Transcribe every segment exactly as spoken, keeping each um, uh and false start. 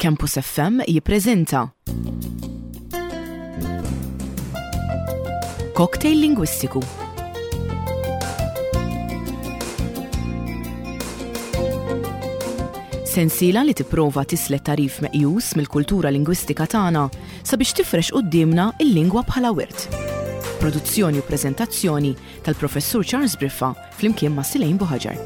Campus F M jippreżenta Cocktail Lingwistiku. Sensiela li tipprova tislet tarif meqjus mill-kultura lingwistika tagħna sabiex tifrex qudiemna il-lingwa bħala wirt. Produzzjoni u preżentazzjoni tal-Professur Charles Briffa flimkien ma' Silejn Buħaġar.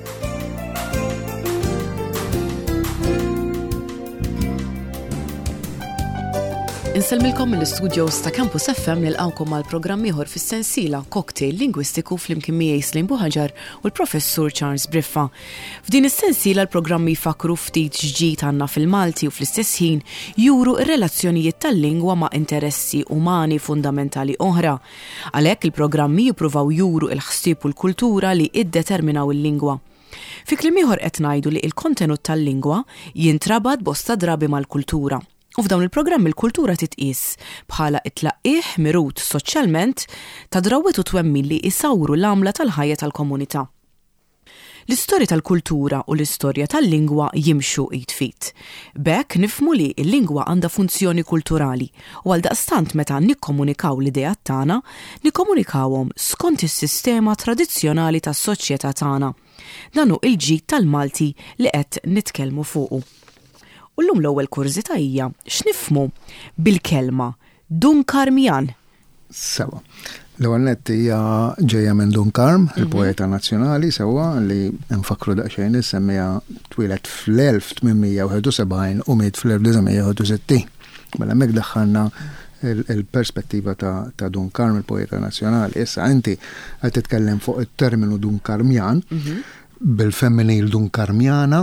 Inselmilkom mill-istudios ta' Campus F M nilqawkom mal programm ieħor fis-sensiela Cocktail Lingwistiku flimkien miegħi Silejn Buħaġar u l-Professur Charles Briffa. F'din is-sensiela l-programmi jfakru ftit ġdid għandna fil-Malti u fl-istess ħin juru r-relazzjonijiet tal-lingwa ma' interessi umani fundamentali oħra. Għalhekk il-programmi jippruvaw juru l-ħsieb u l-kultura li iddeterminaw il-lingwa. Fi kliem ieħor qed ngħidu li l-kontenut tal-lingwa jintrabad bosta drabi mal-kultura. U f'dawn il-programm il-kultura titqis bħala it-tlaqqih mirut soċjalment ta' drawwiet u twemmin li jsawru l-għamla tal-ħajja tal-komunità. L-istorja tal-kultura u l-istorja tal-lingwa jimxu id-fit. B'hekk nifhmu li l-lingwa għandha funzjoni kulturali u għaldaqstant meta nikkomunikaw l-idejat tagħna, nikkomunikawhom skont is-sistema tradizzjonali tas-soċjetà tagħna. Dan hu il-ġid tal-Malti li qed nitkellmu fuqu. U llum l-ewwel kurzita hija x'nifhmu bil-kelma Dunkarmjan. Sewa. L-ewwel nett hija ġejja minn Dunkarm, il-poeta nazzjonali sewwa li nfakru daqsxejn issemmiha twilet fl-elf tminmija wieħed u sebgħin u miet fl-elf tminmija wieħed u sittin. Mela hemmhekk daħħalna il-perspettiva ta' Dunkarm, il-poeta nazzjonali. Issa inti qed titkellem fuq it-terminu Dunkarmjan bil-femminil Dunkarmjana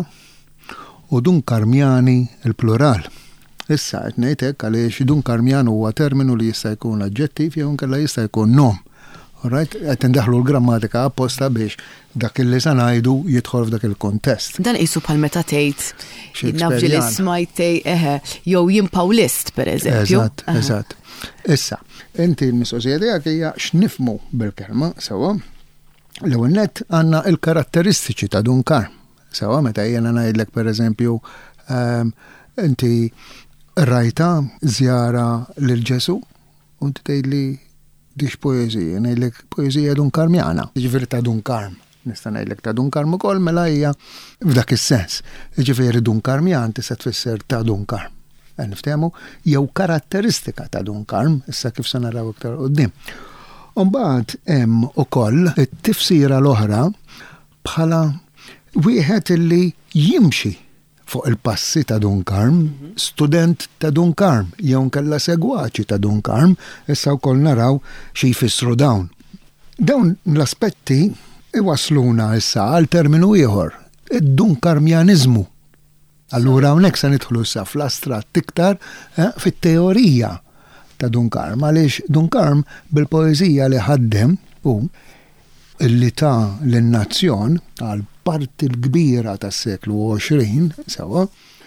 u Dunkarmjani il-plural. Issa qed ngħid hekk għaliex Dunkarmjan huwa terminu li jista' jkun aġġettiv jew inkella jista' jkun nom. Alright, qed indaħlu l-grammatika apposta biex dak illi se ngħidu jidħol f'dak il-kontest. Dan qisu bħal meta tgħid nafġi li smajt eħe jew jien Pawlist pereżempju. Eżatt, eżatt. Issa, inti l-mistoqsija tiegħek hija x'nifhmu bil-kelma sewwa. L-ewwel nett għandna l-karatteristiċi ta' Dunkarm. Sewa, meta jena ngħidlek pereżempju inti rajta żjara lil Ġesu u inti tgħidli dix poeżija, ngħidlek poeżija Dunkarmjana. Jiġifieri ta' Dunkarm. Nista' ngħidlek ta' Dunkarm ukoll mela hija f'dak is-sens. Jiġifieri Dunkarmjan tista' tfisser ta' Dunkarm. Niftehmu jew karatteristika ta' Dunkarm, issa kif se naraw iktar quddiem. Imbagħad hemm ukoll it-tifsira l-oħra bħala wieħed illi jimxi fuq il-passi ta' Dunkarm, student ta' Dunkarm, jew nkella segwaċi ta' Dunkarm, issa wkoll naraw xi jfissru dawn. Dawn l-aspetti iwasluna issa għal terminu ieħor, id-Dunkarmjanizmu. Allura hawnhekk se nidħlu issa fl-astratt iktar fit-teorija ta' Dunkarm, għaliex Dunkarm bil-poeżija li ħaddem hu illi ta' l-nazzjon għal parti l-kbira tas-seklu għoxrin, sewa,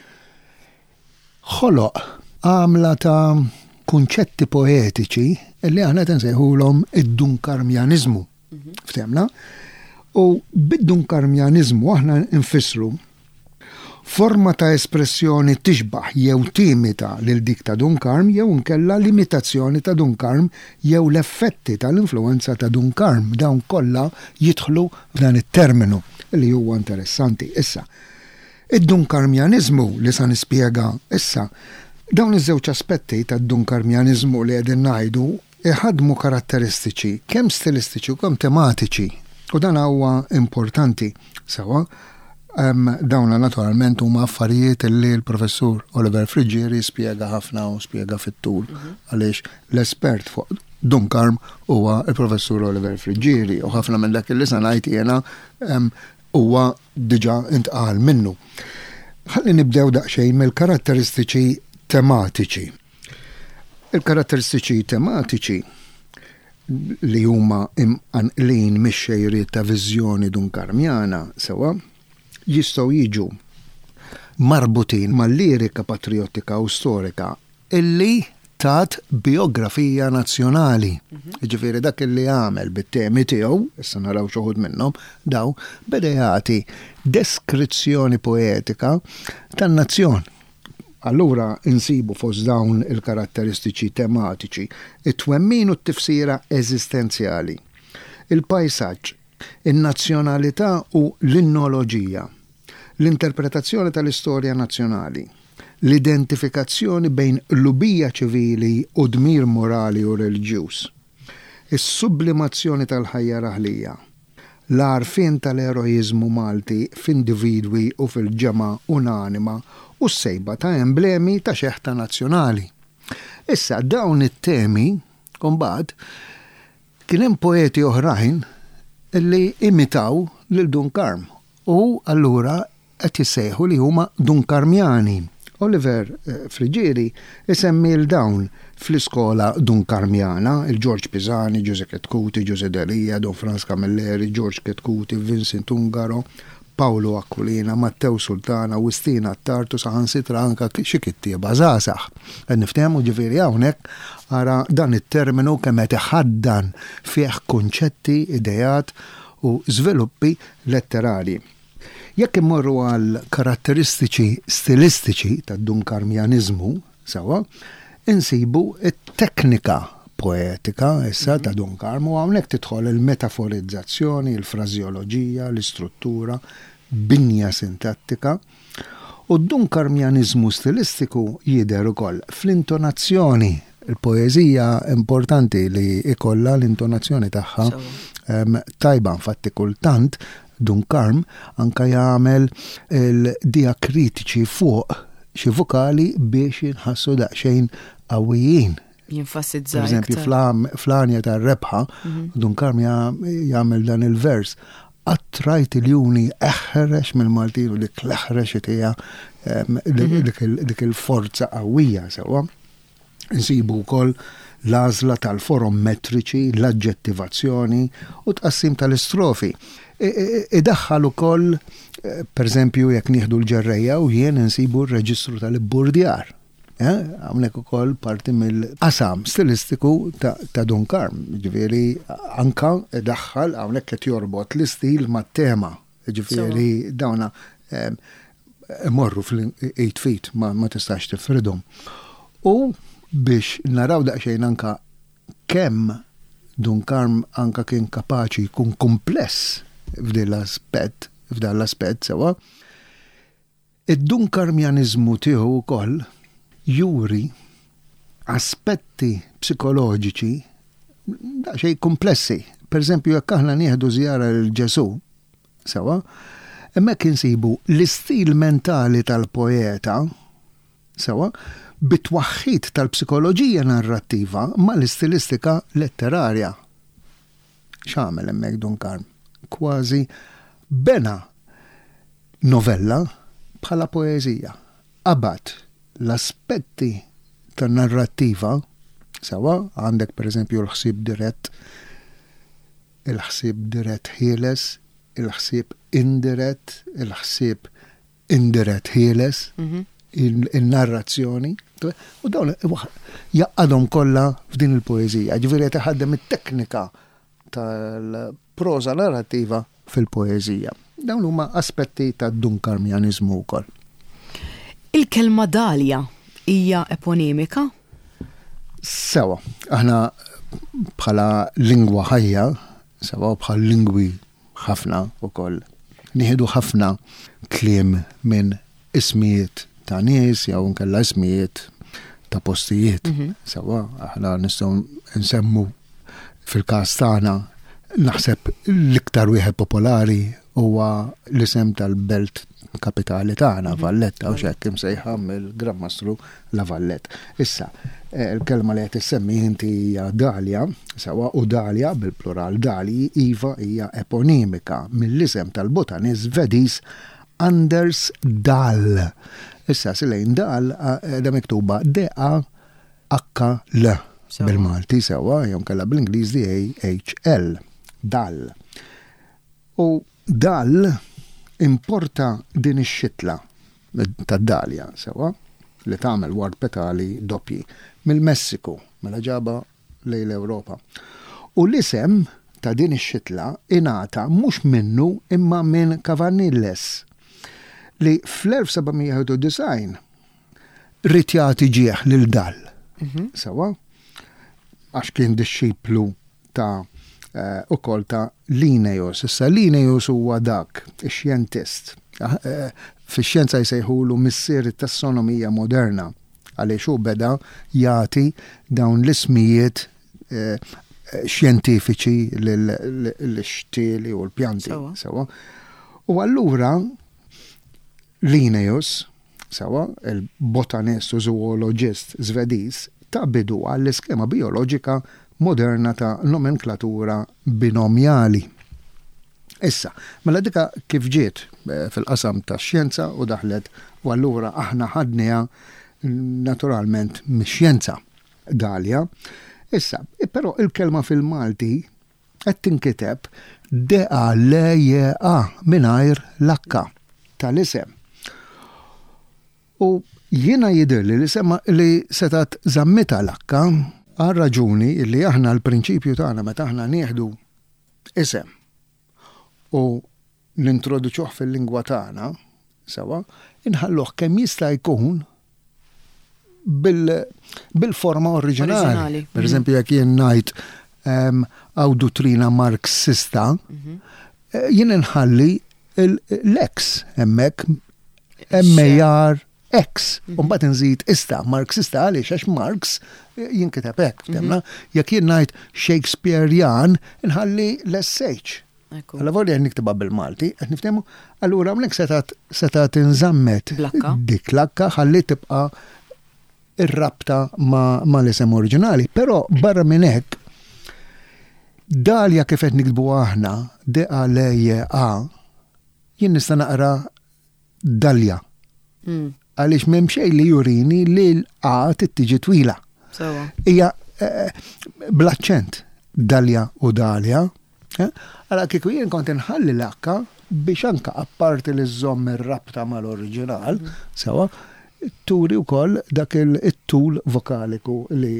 ħoloq għamla ta' kunċetti poetiċi illi aħna nsejħulhom id-Dunkarmjanizmu. Ftemna? U bid-Dunkarmjanizmu aħna nfissru forma ta' espressjoni tixbaħ jew timita lil dik ta' Dunkarm jew nkella limitazzjoni ta' Dunkarm jew l-effetti tal-influenza ta' Dunkarm dawn kollha jidħlu f'dan it-terminu li huwa interessanti. Issa, id-Dunkarmjanizmu li sa nispjega issa, dawn iż-żewġ aspetti tad-Dunkarmjanizmu li qegħdin ngħidu iħadmu karatteristiċi kemm stilistiċi u kemm tematiċi. U dan huwa importanti sewa. Um, dawna naturalment huma affarijiet li l-professur Oliver Frigieri spjega ħafna u spjega fit-tul għaliex l-espert fuq Dunkarm huwa l-professur Oliver Frigieri u ħafna minn dak li sa ngħid jiena huwa um, diġà intqal minnu. Ħalli nibdew daqsxejn mill-karatteristiċi tematiċi. Il-karatteristiċi tematiċi li huma imqanqlin mix-xejriet ta' viżjoni Dunkarmjana sewa jistgħu jiġu marbutin mal-lirika patriottika u storika illi tat biografija nazzjonali. Ġifieri dak illi għamel bit-temi tiegħu, issa naraw xi wħud minnhom, daw beda jagħti deskrizzjoni poetika tan-nazzjon. Allura insibu fost dawn il-karatteristiċi tematiċi, it-twemmin u t-tifsira eżistenzjali, il-pajsaġġ, in-nazzjonalità u l-innoloġija, l-interpretazzjoni tal-istorja nazzjonali, l-identifikazzjoni bejn l-ubija ċivili u dmir morali u reliġjuż, is-sublimazzjoni tal-ħajja raħlija, l-għarfien tal-eroizmu Malti f'individwi u fil-ġema unanima u s-sejba ta' emblemi ta' xeħta nazzjonali. Issa dawn it-temi, kombad, kien hemm poeti oħrajn li imitaw lil Dunkarm u allura qed jissejħu li huma Dunkarmjani. Oliver Frigieri isemmi l-dawn fl-iskola Dunkarmjana, il-George Pisani, Giuseppe Ketkuti, Giuseppe Delia, Don Franz Camilleri, George Ketkuti, Vincent Ungaro, Paolo Aquilina, Matteo Sultana, Wistina Tartu, saħansitra anka xi kittieba żgħażagħ. Qed niftehmu ġifieri hawnhekk ara dan it-terminu kemm qed iħaddan fih kunċetti, idejat u żviluppi letterali. Jekk immorru għal karatteristiċi stilistiċi tad-Dunkarmjanizmu, sawa, insibu it-teknika poetika issa ta' Dunkarm u hawnhekk tidħol il-metaforizzazzjoni, il-frażjoloġija, l-istruttura, binja sintattika u d-Dunkarmjanizmu stilistiku jidher ukoll fl-intonazzjoni. Il-poeżija importanti li ikolla l-intonazzjoni tagħha tajba infatti kultant Dunkarm anka jagħmel il-diakritiċi fuq xi vokali biex jinħassu daqsxejn qawwijin. Jinfasizza. Per eżempju fl-anja tar-rebħa, Dunkarm jagħmel dan il-vers. Attrajt il-juni eħrex mill-Maltin u dik l-eħrex hija dik il-forza qawwija sewwa. Insibu wkoll l-għażla tal-forom metriċi, l-aġġettivazzjoni u tqassim tal-istrofi. Idaħħal ukoll, per eżempju, jekk nieħdu l-ġerrejja u jien insibu r-reġistru tal-Ibburdjar. Hawnhekk ukoll parti mill-qasam stilistiku ta' Dunkarm. Ġifieri anka idaħħal hawnhekk qed jorbot l-istil mat-tema. Ġifieri dawna morru fl-eight feet ma tistax tifridhom. U biex naraw daqsxejn anka kemm Dunkarm anka kien kapaċi jkun kompless f'din l-aspett, f'dan l-aspett sewa. Id-Dunkarmjanizmu tiegħu wkoll juri aspetti psikoloġiċi daqsxejn komplessi. Per eżempju, jekk aħna nieħdu żjara lil Ġesu, sewa, hemmhekk insibu l-istil mentali tal-poeta, sewa, bit-twaħħid tal-psikoloġija narrattiva ma l-istilistika letterarja. X'għamel hemmhekk Dunkarm? Kważi bena novella bħala poeżija. Qabad l-aspetti tan-narrattiva, sewa, għandek pereżempju l-ħsieb dirett, il-ħsieb dirett ħieles, il-ħsieb indirett, il-ħsieb indirett ħieles, il-narrazzjoni, u dawn jaqqadhom kollha f'din il-poeżija. Ġifieri taħaddem it-teknika tal-proża narrattiva fil-poeżija. Dawn huma aspetti tad-Dunkarmjanizmu wkoll. Il-kelma Dalja hija eponimika? Sewa, aħna bħala lingwa ħajja, sewa bħal lingwi ħafna wkoll. Nieħdu ħafna kliem minn ismijiet ta' nies jew nkella ismijiet ta' postijiet. Sewa, aħna nistgħu nsemmu fil-każ tagħna naħseb l-iktar wieħed popolari huwa l-isem tal-belt kapitali tagħna, Valletta, u x'hekk imsejħa mill-Grammastru La Valletta. Issa, il-kelma li qed issemmi inti hija Dalja, sewa u Dalja bil-plural Dali iva hija eponimika mill-isem tal-botanist Svediż Anders Dahl. Issa silejn Dahl da miktuba D A H L bil-Malti sewa, jew kellha bl-Ingliż D A H L. Dahl. U Dahl importa din ix-xitla tad-Dalja sewa li tagħmel ward petali doppji mill-Messiku mela ġaba lejn l-Ewropa. U l-isem ta' din ix-xitla ingħata mhux minnu imma minn Cavanilles li fl-elf sebgħimija u design rrid jagħti ġieħ lil dal. Sewa? Għax kien disċiplu ta' ukoll ta' Linnaeus. Issa Linnaeus huwa dak, ix-xjentist. Fix-xjenza jsejħulu missier tas-tassonomija moderna għaliex hu beda jagħti dawn l-ismijiet xjentifiċi l-xtieli u l-pjanti. Sewa? U allura Linnaeus, sewa, il-botanist u zoologist Żvediż, ta' bidu għall-iskema bioloġika moderna ta' nomenklatura binomjali. Issa, mela dika kif ġiet fil-qasam ta' xjenza u daħlet u allura aħna ħadniha naturalment mix-xjenza Dalja. Issa, però il-kelma fil-Malti qed tinkiteb D A L J A mingħajr l-akka tal-isem. U jiena jidhirli li sema li setat żammita l-akka għal raġuni li aħna l-prinċipju tagħna meta aħna nieħdu isem u nintroduċuh fil-lingwa tagħna, sewa, inħalluh kemm jista' jkun bil-forma oriġinali. Per eżempju, jekk jien ngħid għaw dottrina marxista, jien inħalli l-ex hemmhekk emmejjar X, u mbagħad inżid ista marxista għaliex għax Marx jinkiteb hekk, temna. Jekk jien ngħid Shakespearean inħalli l-S H. Alla volja niktibha bil-Malti, qed niftehmu, allura hawnhekk setat setat inżammet dik l-akka ħalli tibqa' ir-rabta ma' l-isem oriġinali, però barra minn hekk Dalja kif qed nikdbu aħna D A L J A jien nista' naqra Dalja. Għaliex m'hemm xejn li jurini li l-A tittiġi twila. Hija bl-aċċent Dalja u Dalja. Għala kieku jien kont inħalli l-akka biex anka apparti li żomm ir-rabta mal-oriġinal, sewa, turi wkoll dak il-tul vokaliku li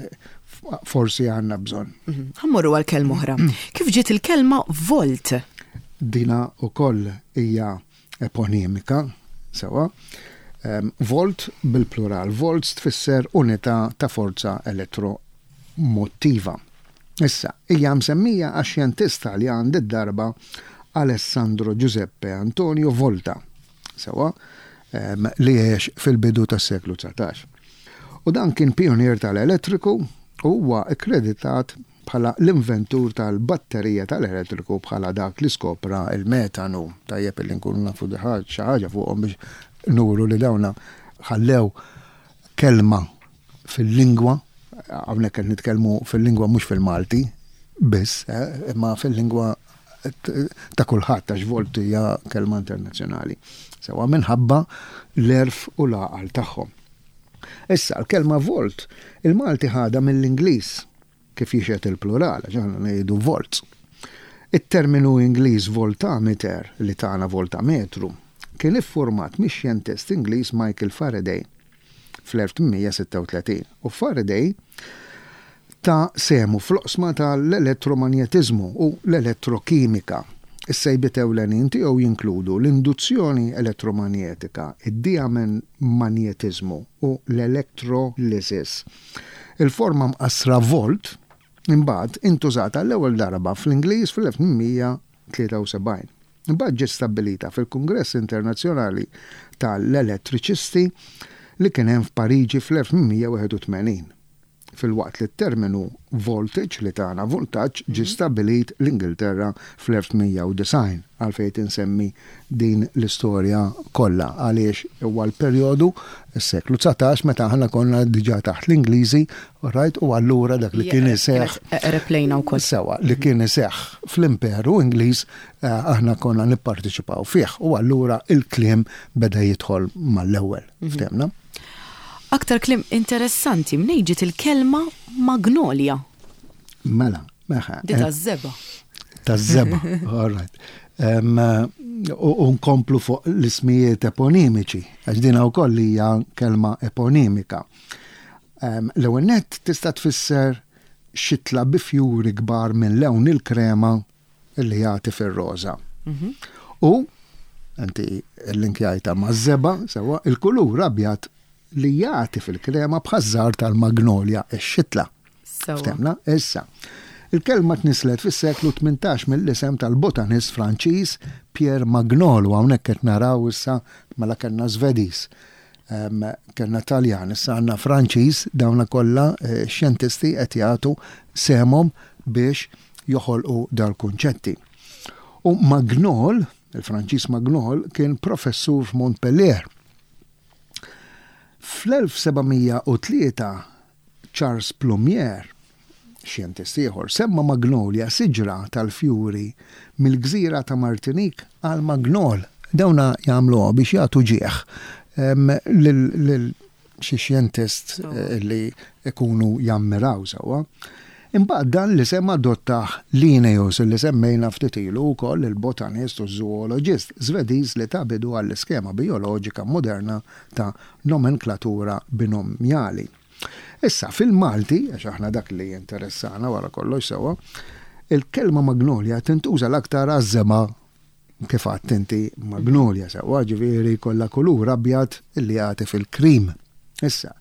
forsi għandna bżonn. Ħammurru għal-kelma oħra. Kif ġiet il-kelma volt? Dina wkoll hija eponimika, sewa. Volt bil-plural. Volt tfisser unità ta' forza elettromotiva. Issa, hija msemmija għax-xjentist Taljan darba Alessandro Giuseppe Antonio Volta, sewa, li għex fil-bidu tas-seklu tsatax. U dan kien pionier tal-elettriku u huwa akkreditat bħala l-inventur tal-batterija tal-elettriku bħala dak li skopra il-metanu. Tajjeb li nkunu nafu xi ħaġa fuqhom biex nuru li dawna ħallew kelma fil-lingwa, hawnhekk qed nitkellmu fil-lingwa mhux fil-Malti biss, imma fil-lingwa ta' kulħadd għax volt hija kelma internazzjonali. Sewa minħabba l-erf u l-għaqal tagħhom. Issa l-kelma volt il-Malti ħada mill-Ingliż kif jixet il-plural, ġaħna ngħidu volts. Il-terminu Ingliż voltameter li tagħna voltametru kien iffurmat mix-xjentist Ingliż Michael Faraday fl-elf tminja sitta u tletin. U Faraday ta' semu fl-oqsma tal-elettromagnetizmu u l-elettrokimika. Is-sejbiet ewlenin tiegħu jinkludu l-induzzjoni elettromagnetika, id-diamagnetismu u l-electrolysis. Il-forma mqassra volt imbagħad intużata l-ewwel darba fl-Ingliż fl-elf tminja tlieta u sebgħin. Imbagħad ġiet stabbilita fil-Kungress Internazzjonali tal-Elettriċisti li kien hemm f'Pariġi fl-elf tminja wieħed u tmenin. Fil-waqt li t-terminu voltage li tagħna voltaġġ ġie stabbilit l-Ingilterra fl-elf tminja u design għalfejn insemmi din l-istorja kollha għaliex huwa l-perjodu s-seklu tsatax meta aħna konna diġà taħt l-Ingliżi, right, u allura dak li kien iseħħ replejna wkoll. Sewa li kien iseħħ fl-Imperu Ingliż aħna konna nipparteċipaw fih u allura il-kliem beda jidħol mal-ewwel. Ftemna? Aktar klim interessanti mnejġit il-kelma magnolia. Mela, meħa. Di taż-żeba. Taż-żeba, all right. U nkomplu fuq l-ismijiet eponimiċi, għax dina wkoll hija kelma eponimika. L-ewwel nett tista' tfisser xitla bi fjuri kbar minn lewn il-krema li jagħti fir-roża. U anti l-inkjajta maż-żeba sewa il-kulur abjad li jagħti fil-krema bħażżar tal-magnolja x-xitla. Ftemna? Issa. Il-kelma tnislet fis-seklu tmintax mill-isem tal-botanist Franċiż Pierre Magnol u hawnhekk qed naraw issa mela kellna Żvediż. Um, kellna Taljan, issa għandna Franċiż dawna kollha eh, xjentisti qed jagħtu semhom biex joħolqu dal-kunċetti. U Magnol, il-Franċiż Magnol, kien professur f'Montpellier. fl-elf sebgħamija u tlieta Charles Plumier, xjentist ieħor, semma Magnolia siġra tal-fjuri mill-gżira ta' Martinique għal Magnol. Dawna jagħmluha biex jagħtu ġieħ lil xi xjentist li ikunu jammiraw sewwa. Imbagħad dan li semma adottaħ Linnaeus li semmejna ftit ilu wkoll il-botanist u zoologist Żvediż li ta' bidu għall-iskema bioloġika moderna ta' nomenklatura binomjali. Issa fil-Malti, għax aħna dak li interessana wara kollox sewwa, il-kelma Magnolia tintuża l-aktar għażema kif għadt inti Magnolia sewwa, ġifieri kollha kulur abjad illi jagħti fil-krim. Issa.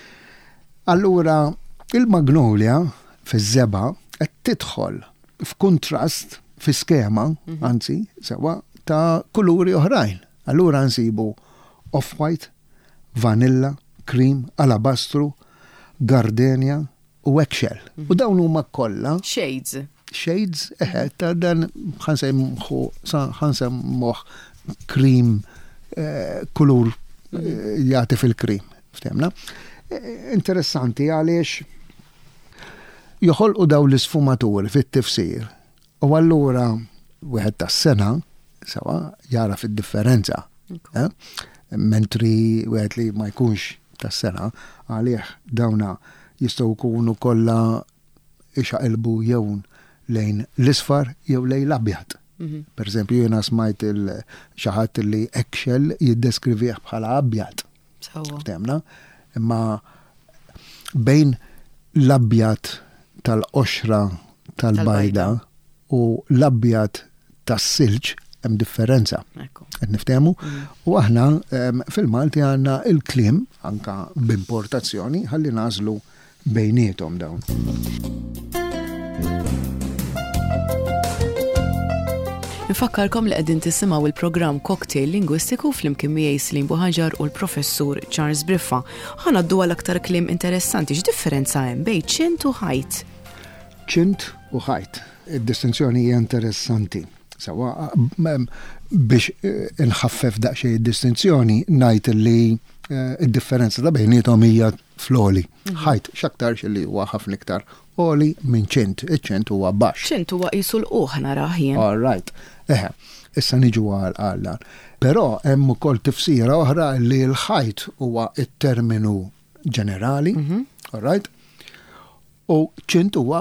Allura il-Magnolia fiż-żeba qed tidħol f'kuntrast fi skema, anzi, sewwa ta' kuluri oħrajn. Allura nsibu off-white, vanilla, cream, alabastru, gardenia u eggshell. U dawn huma kollha shades. Shades, eħe, ta' dan ħansemmuħu, ħansemmuħ cream, kulur jagħti fil-cream. Ftemna? Interessanti għaliex joħolqu daw l-isfumaturi fit-tifsir. U allura wieħed tas-sena sawa jara fid-differenza. Okay. Eh? Mentri wieħed li ma jkunx tas-sena għalih dawna jistgħu jkunu kollha ixaqilbu jew lejn l-isfar jew lejn l-abjad. Mm-hmm. Per eżempju jiena smajt xi ħadd li eggshell jiddeskrivih bħala abjad. Ftemna? Imma bejn l-abjad tal-qoxra tal-bajda u l-abjad tas-silġ hemm differenza. Qed niftehmu? U aħna fil-Malti għandna il-kliem anka b'importazzjoni ħalli nażlu bejniethom dawn. Nfakkarkom li qegħdin tisimgħu il-programm Cocktail Lingwistiku flimkien miegħi Islin Buħaġar u l-Professur Charles Briffa. Ħanaddu għal aktar kliem interessanti. X'differenza hemm bejn ċint u ħajt? Ċint u ħajt. Id-distinzjoni hija interessanti. Sawa biex inħaffef daqsxejn id-distinzjoni ngħid li id-differenza ta' bejniethom hija floli. Ħajt x'aktarx li huwa ħafna iktar oli minn ċint. Iċ-ċint huwa baxx. ċint huwa qisu l-qoħ narah jien. All right. Eħe, issa niġu għal għallan. Però hemm ukoll tifsira oħra li l-ħajt huwa it-terminu ġenerali, all right? U ċint huwa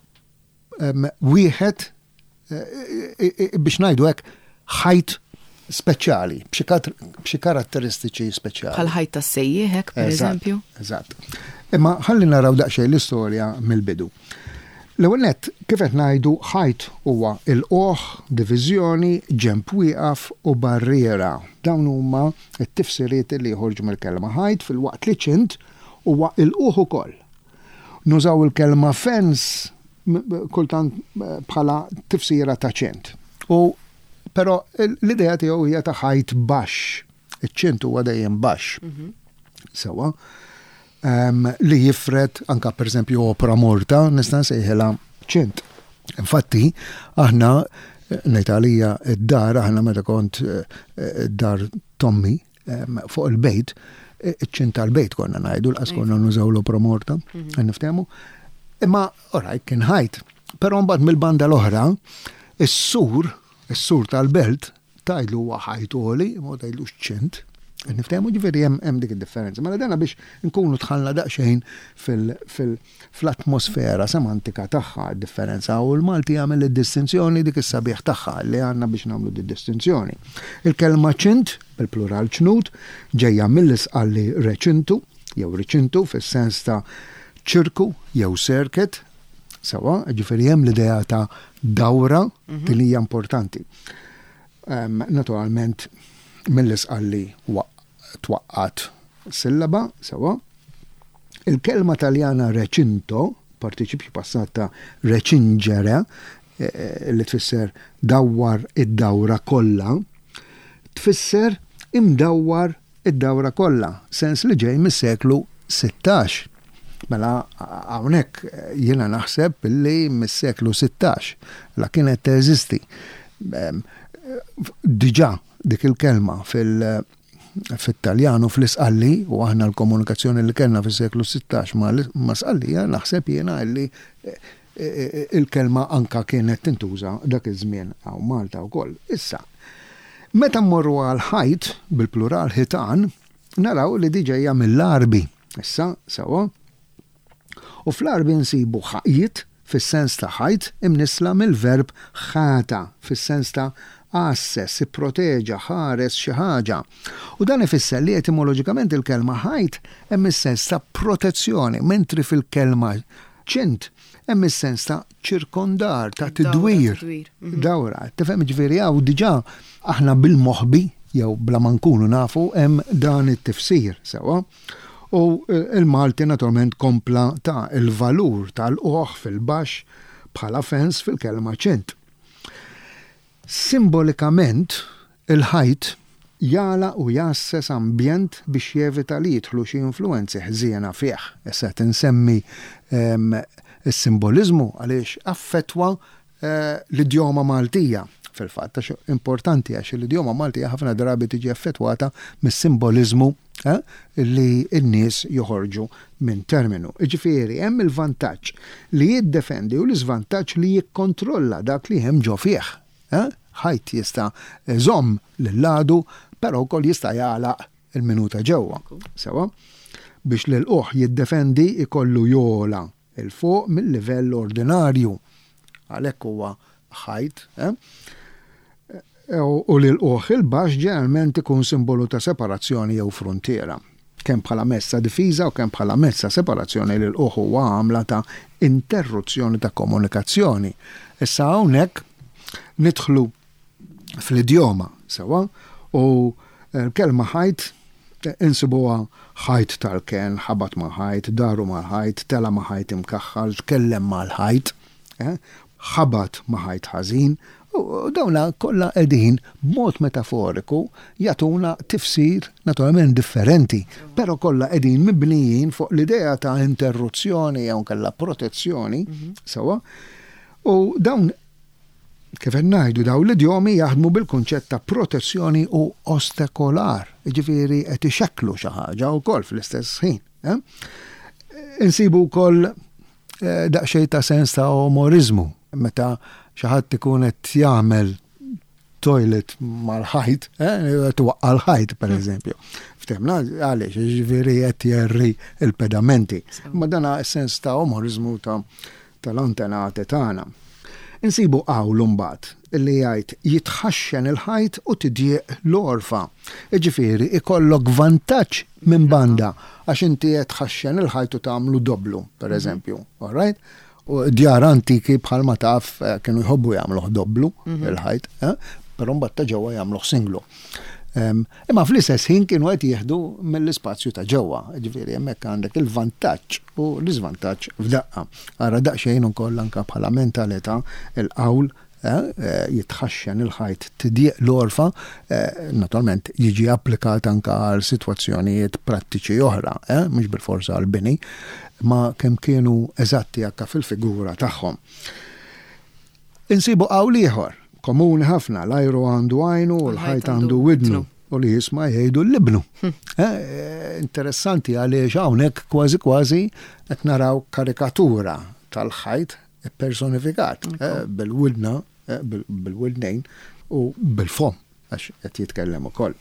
wieħed biex ngħidu hekk ħajt speċjali, b'xi karatteristiċi speċjali. Bħal ħajt tas-sejjieħ hekk pereżempju? Eżatt. Imma ħalli naraw daqsxejn l-istorja mill-bidu. L-ewwel nett kif qed ngħidu ħajt huwa il-qoħ, diviżjoni, ġemp wieqaf u barriera. Dawn huma t-tifsiriet li jħorġu mill-kelma ħajt fil-waqt li ċint huwa il-qoħ ukoll. Nużaw il-kelma fence kultant bħala tifsira ta' ċint. U però l-idea tiegħu hija ta' ħajt baxx. Iċ-ċint huwa dejjem baxx. Sewa. Um, li jifret anka per esempio opera morta nista' nsejħilha ċint. Infatti aħna n-Italija id-dar aħna meta kont id-dar Tommy um, fuq il-bejt iċ-ċint tal-bejt konna ngħidu l-qas konna nużaw l-opera morta, niftehmu. Imma orajt kien ħajt. Però mbagħad mill-banda l-oħra is-sur, is-sur tal-belt tgħidlu huwa ħajt oli, ma tgħidlux ċint. Niftehmu ġifieri hemm dik id-differenza. Mela dana biex nkunu tħallna daqsxejn fil-atmosfera semantika tagħha d-differenza u l-Malti jagħmel id-distinzjoni dik is-sabiħ tagħha li għandna biex nagħmlu d-distinzjoni. Il-kelma ċint bil-plural ċnut ġejja mill-isqalli reċintu jew riċintu fis-sens ta' ċirku jew serket, sewa, ġifieri hemm l-idea ta' dawra li hija importanti. Naturalment mill-isqalli twaqqat sillaba, sewa. Il-kelma Taljana recinto, partiċipju passat ta' recingere, li tfisser dawwar id-dawra kollha, tfisser imdawwar id-dawra kollha, sens li ġej mis-seklu sittax. Mela hawnhekk jiena naħseb li mis-seklu sittax la kienet teżisti. Diġà dik il-kelma fil- fit-Taljanu fl-Isqalli u aħna l-komunikazzjoni li kellna fis-seklu sittax ma' Sqallija naħseb jiena li il-kelma anka kienet tintuża dak iż-żmien hawn Malta wkoll. Issa, meta mmorru għal ħajt bil-plural ħitan, naraw li diġejja mill-Arbi. Issa, sewa. U fl-Arbi nsibu ħajt fis-sens ta' ħajt imnisla mill-verb ħata fis-sens ta' assess, proteġa, ħares xi ħaġa. U dan ifisser li etimoloġikament il-kelma ħajt hemm is-sens ta' protezzjoni, mentri fil-kelma ċint hemm is-sens ta' ċirkondar, ta' tidwir. Dawra, tifhem ġifieri hawn diġà aħna bil-moħbi jew bla ma nkunu nafu hemm dan it-tifsir sewa. U il-Malti naturalment kompla ta' il-valur tal-qoħ fil-baxx bħala fens fil-kelma ċint. Simbolikament, il-ħajt jala u jassess ambjent biex jevita li jidħlu xi influenzi ħżiena fih. Issa tinsemmi is-simbolizmu għaliex affettwa l-idjoma Maltija. Fil-fatt għax importanti għax l-idjoma Maltija ħafna drabi tiġi affettwata mis-simbolizmu li n-nies joħorġu minn terminu. Ġifieri hemm il-vantaġġ li jiddefendi u l-iżvantaġġ li jikkontrolla dak li hemm ġo fih. Ħajt jista' żomm lill-ladu, però wkoll jista' jagħlaq il-minuta ġewwa. Sewa biex l-qoħ jiddefendi ikollu jola il-fuq mill-livell ordinarju. Għalhekk huwa ħajt, u l-qoħ il-baxx ġeneralment ikun simbolu ta' separazzjoni jew frontiera. Kemm bħala mezza difiża u kemm bħala mezza separazzjoni li l-qoħ huwa għamla ta' interruzzjoni ta' komunikazzjoni. Issa hawnhekk nidħlu fl-idjoma, sewa, u l-kelma ħajt insibuha ħajt tal-ken, ħabat ma' ħajt, daru ma' ħajt, tela ma' ħajt imkaħħal, tkellem ma' ħajt, ħabat ma' ħajt ħażin, u dawna kollha qegħdin b'mod metaforiku jagħtuna tifsir naturalment differenti, però kollha qegħdin mibnijin fuq l-idea ta' interruzzjoni jew kellha protezzjoni, sewa, u dawn kif ngħidu daw l-idjomi jaħdmu bil-kunċett ta' protezzjoni u ostakolar, ġifieri qed ixekklu xi ħaġa wkoll fl-istess ħin. Insibu wkoll daqsxejn ta' sens ta' umorizmu meta xi ħadd ikun qed jagħmel toilet mal-ħajt, twaqqa l-ħajt pereżempju. Ftemna għaliex ġifieri qed jerri l-pedamenti. Ma dan sens ta' umorizmu ta' tal-antenati tagħna. Insibu qawlu mbagħad li jgħid jitħaxxen il-ħajt u tidjieq l-orfa. Ġifieri ikollok vantaġġ minn banda għax inti qed tħaxxen il-ħajt u tagħmlu doblu, pereżempju. All right? U djar antiki bħalma taf kienu jħobbu jagħmluh doblu il-ħajt, però mbagħad ta' ġewwa jagħmluh singlu. Imma fl-istess ħin kienu qed jieħdu mill-ispazju ta' ġewwa, ġifieri hemmhekk għandek il-vantaġġ u l-iżvantaġġ f'daqqa. Ara daqsxejn ukoll anke bħala mentalità il-qawl jitħaxxen il-ħajt tidjieq l-orfa, naturalment jiġi applikat anke għal sitwazzjonijiet prattiċi oħra, mhux bil-forsa għal bini, ma kemm kienu eżatti anke fil-figura tagħhom. Insibu qawl ieħor komuni ħafna, l-ajru għandu għajnu u l-ħajt għandu widnu u li jisma' jgħidu l-libnu. Interessanti għaliex hawnhekk kważi kważi qed naraw karikatura tal-ħajt personifikat bil-widna, bil-widnejn u bil-fom għax qed jitkellem ukoll.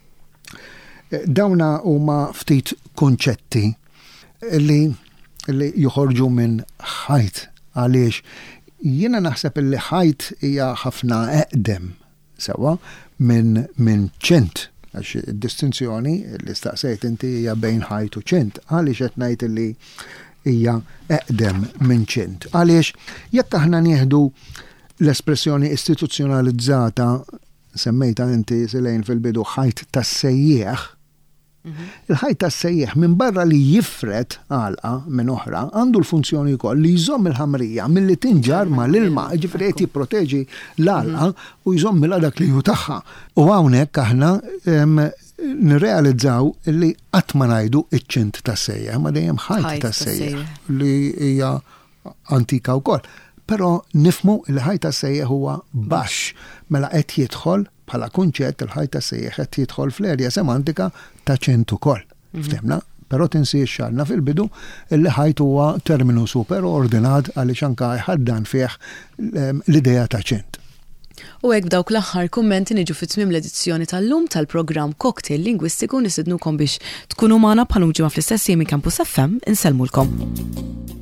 Dawna huma ftit konċetti li li joħorġu minn ħajt għaliex jiena naħseb li ħajt hija ħafna eqdem sewa minn min ċint għax id-distinzjoni li staqsejt inti hija bejn ħajt u ċint għaliex qed ngħid li hija eqdem minn ċint. Għaliex jekk aħna nieħdu l-espressjoni istituzzjonalizzata semmejta inti silejn fil-bidu ħajt tas-sejjieħ, Il-ħajt tas-sejjeħ minn barra li jifret għalqa minn oħra għandu l-funzjoni wkoll li jżomm il-ħamrija milli tinġar ma l-ilma, ġifieri qed jipproteġi l-għalqa u jżommilha dak li hu tagħha. U hawnhekk aħna nirrealizzaw li qatt ma ngħidu iċ-ċint tas-sejjeħ, ma dejjem ħajt tas-sejjeħ li hija antika wkoll. Però nifmu il-ħajt tas-sejjeħ huwa baxx mela qed jidħol bħala kunċett il-ħajt tas-sejjeħ qed jidħol fl-erja semantika ta' ċint ukoll. Ftemna? Però tinsiex xarna fil-bidu illi ħajt huwa terminu superordinat għaliex anke jħaddan fih l-idea ta' ċint. U hekk b'dawk l-aħħar kummenti niġu fit-tmiem l-edizzjoni tal-lum tal-programm Cocktail Lingwistiku nisidnukom biex tkunu magħna bħal ġimgħa fl-istess jiem Campus F M insellmulkom.